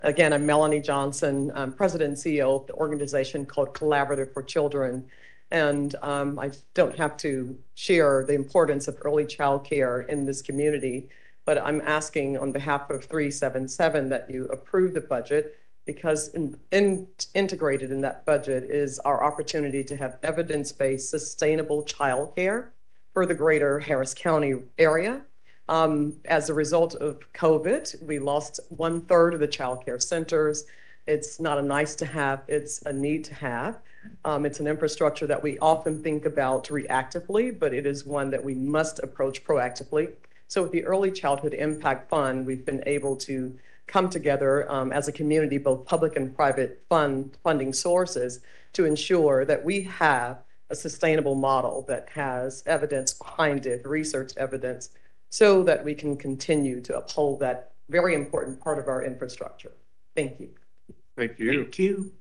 Again, I'm Melanie Johnson. I'm President and CEO of the organization called Collaborative for Children. And I don't have to share the importance of early child care in this community, but I'm asking on behalf of 377 that you approve the budget because integrated in that budget is our opportunity to have evidence-based sustainable child care for the greater Harris County area. As a result of COVID, we lost 1/3 of the child care centers. It's not a nice to have, it's a need to have. It's an infrastructure that we often think about reactively, but it is one that we must approach proactively. So with the Early Childhood Impact Fund, we've been able to come together as a community, both public and private funding sources, to ensure that we have a sustainable model that has evidence behind it, research evidence, so that we can continue to uphold that very important part of our infrastructure. Thank you. Thank you. Thank you.